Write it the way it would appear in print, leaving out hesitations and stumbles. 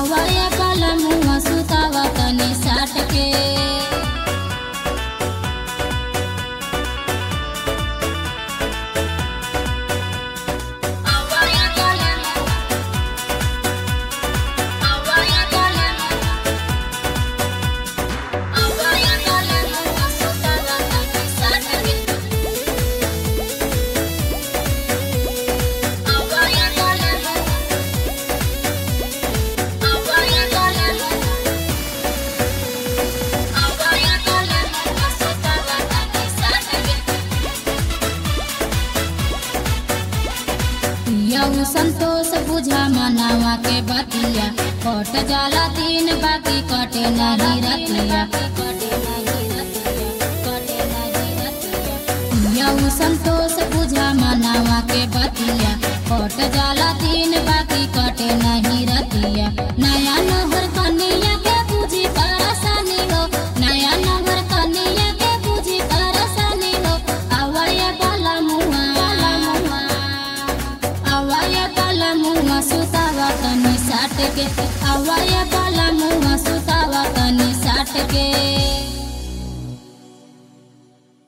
आवाया काला मुआ सुतावा तनी साट के यऊ संतोष बुझा मनावा के बतिया कट जाला दिन बाकी कटे नहीं रतिया यऊ संतोष बुझा मनावा के बतिया कट जाला दिन बाकी कटे नहीं रतिया नया नहर कनिया के बुझी परेशानी हो नया नहर कनिया के बुझी परेशानी हो आवाया काला मुआ आवाया काला मुआ सुतावा तनी साट के आवाया काला मुआ सुतावा तनी साट के।